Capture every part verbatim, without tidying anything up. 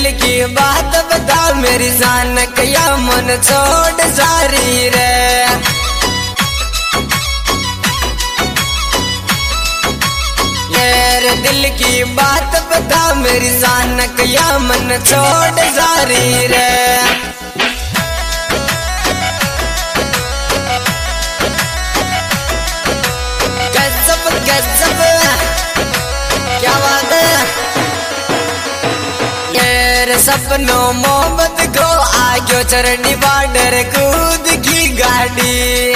दिल की बात बता मेरी जान क्या मन छोड़ सारी रे। मेरे दिल की बात बता मेरी जान क्या मन छोड़ सारी रे। गजब गजब क्या बात है। मेरे सपनों मोहब्बत को आगे चरनी बॉर्डर कूद की गाड़ी।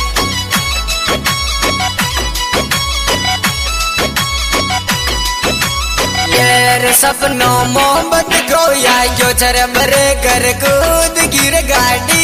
मेरे सपनों मोहब्बत को आगे चर भरे कर कूद की गाड़ी।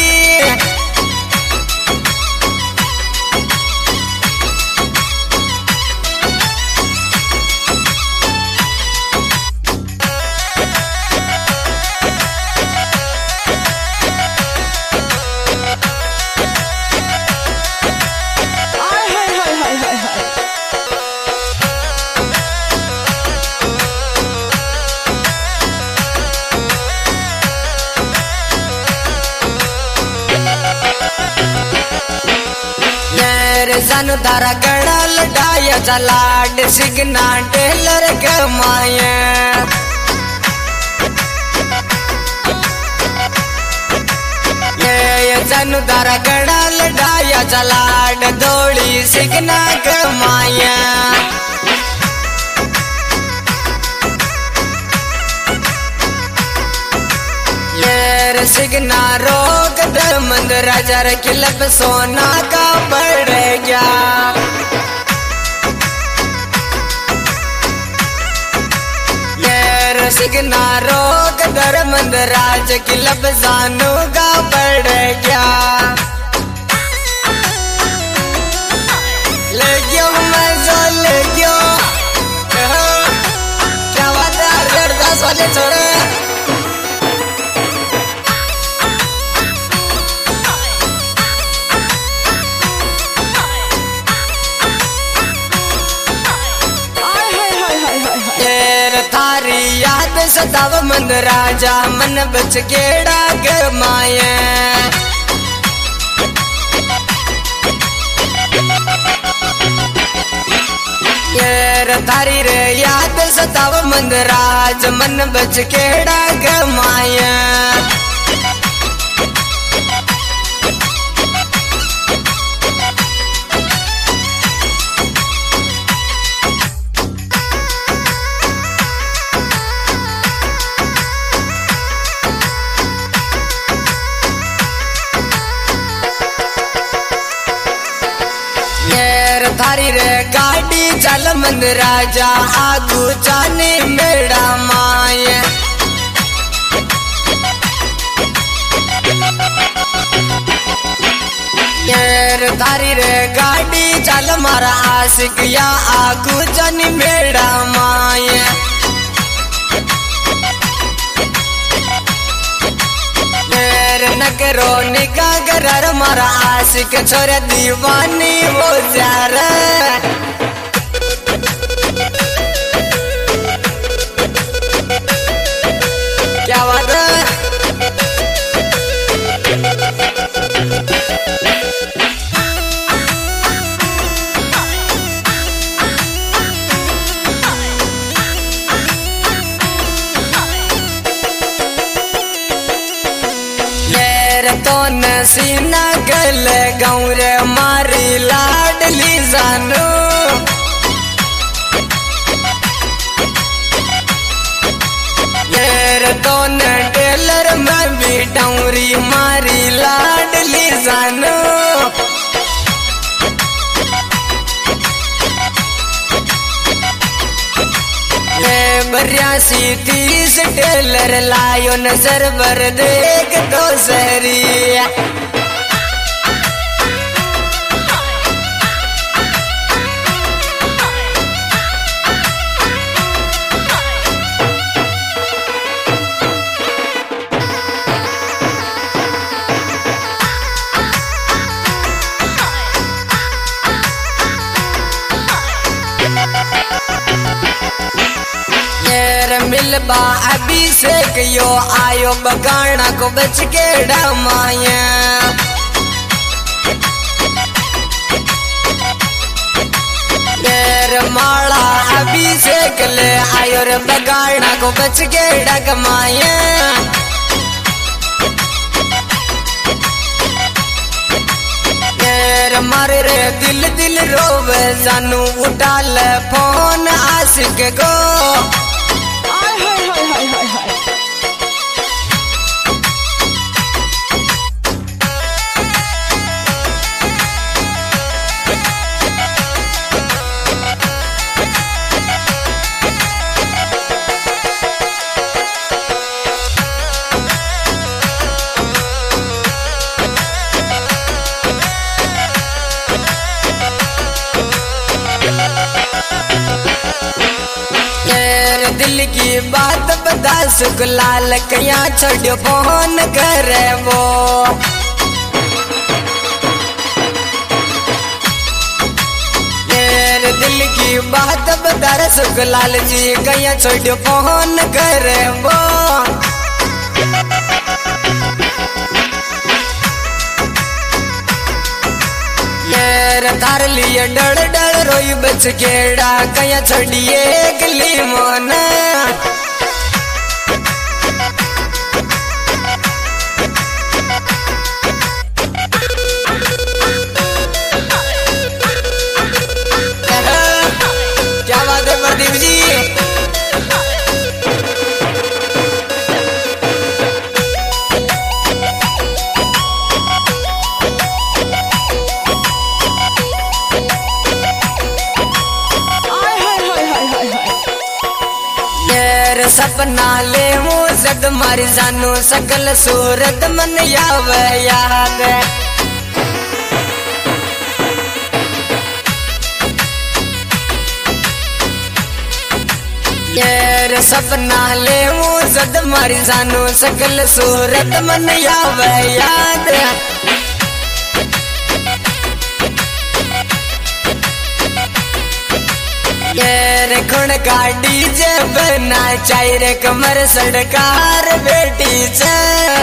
जानू तारा गड़ा लड़ाया चलाड सिगना टेलर के माया। ये जानू तारा गड़ा लड़ाया चलाड दौड़ी सिगना के माया। ये सिगना रोक दे मंदिर हजार किलब सोना का पड़ गया। ये सिगना रोक दर मंदिर राज किलब जानू का पड़ गया। ले गयो मजा ले गयो क्या बात है डेढ़ दस वाले छोड़े। याद सताव मन राजा मन बच गेड़ा गमाया। ये थारी रे याद सताव मन राज मन बच गेड़ा गमाया। थारी रे गाड़ी चल मंद राजा आगू जाने मेरा माए। ये थारी रे गाड़ी चल मारा आशिक या आगू जाने मेरा माए। नगरो निकाह कर मारा आशिक छोरे दीवानी वो जा रे। क्या बात है। तो नसीना गल गौर मारी लाडली जानू। ये तो न टेलर में भी डौरी मारी लाडली जानू। बरियासी तीस टेलर लायो नजर भर देख तो सरी। मिल दिलबा अभिषेक यो आयो बगाना को बच के डमाया माला अभिषेक ले आयो रे बगाना को बच के डगमाया मारे रे दिल दिल रोवे जानू उठा ले फोन आशिक को हाय हाय हाय हाय हाय हाय दिल की बात बता सुखलाल कया छोड़ो फोन करे वो मेरे दिल की बात बता सुखलाल जी कया छोड़ो फोन करे वो मेरे तार लिए डर डर रोई बच केड़ा कया छोड़िए गली मोना क्या बात है प्रदीप जी सपना ले मुझद मारी जानू सकल सूरत मन यावे याद ये सपना ले मुझद मारी जानू सकल सूरत मन यावे याद ये खुण गाड़ी जे बना चाहिए कमर सड़कार बेटी चे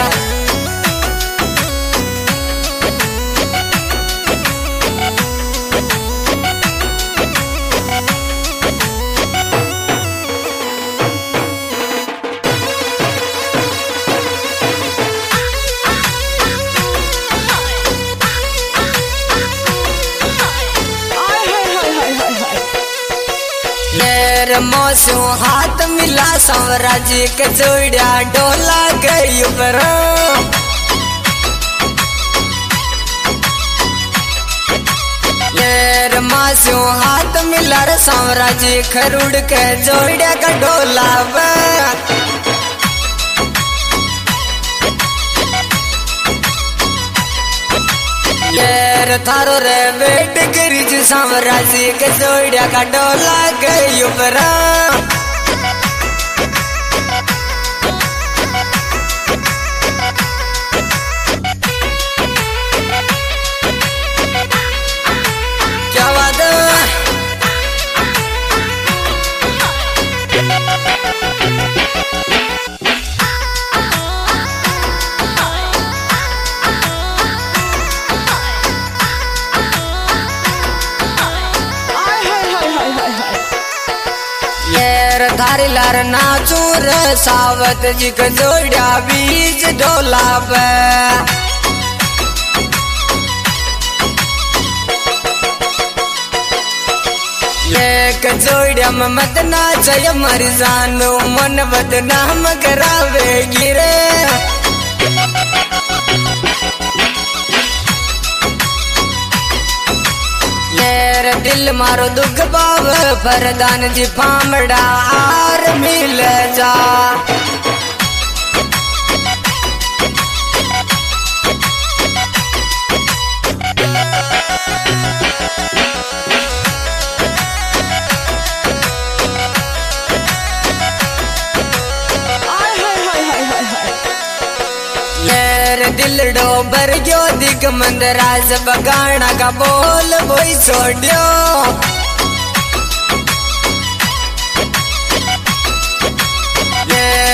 मौसू हाथ मिला संवरा जी के जोड़ा डोला गई ऊपर मासू हाथ मिला रे संवरा जी खरुड़ के जोड़ा का डोला थारो रे बेट करीज साम्राज्य के जोड़ा का डोला गई ऊपरा क्या बात थारी लार नाचू रे सावत जी का जोड़ा बीज डोला पे एक जोड़ा में मत नाच मर जानू मन बदनाम करावे गिरे दिल मारो दुख पाव परदान जी फामड़ा आर मिल जा दिल डोबर गयो दिग मंदराज बगाना का बोल बोई छोड़ियो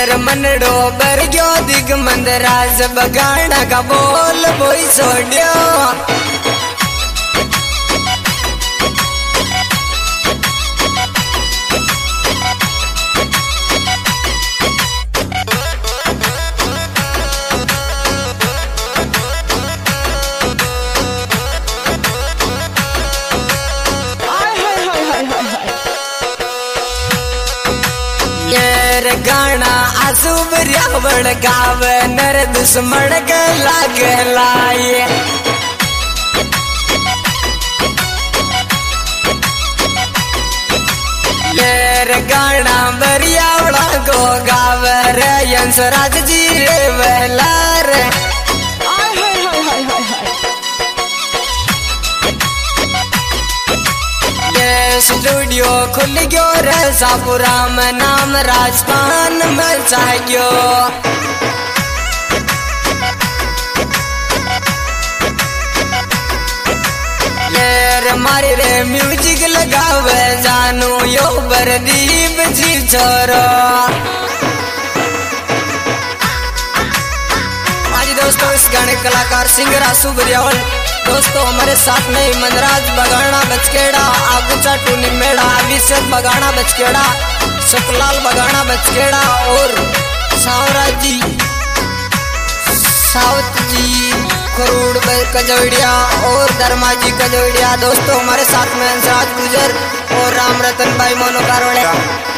येर मनडो बर गयो दिगमंद राज बगाड़ा का बोल बोई छोड़ियो गाना आसूब रावण गावे नर दुश्मन के लागे लाए लेर गाना बरियावड़ा को गावे रे यंसराज जी रे वेलार स्टूडियो खुल गयो रे सापुरा में नाम राजस्थान में चाहियो लेर मारे रे म्यूजिक लगावे जानू यो बरदीप जी छोरो आज दोस्तों इस गाने कलाकार सिंगर आसू बरियावल दोस्तों हमारे साथ में मनराज बगाना बचकेड़ा आगुचा टूनी मेड़ा अभिषेक बगाना बचकेड़ा सुखलाल बगाना बचकेड़ा और सावराज जी सावत जी खरूड़ कजोड़िया और धर्मा जी कजोड़िया दोस्तों हमारे साथ में हंसराज गुजर और राम रतन भाई मोनो कारवाड़िया।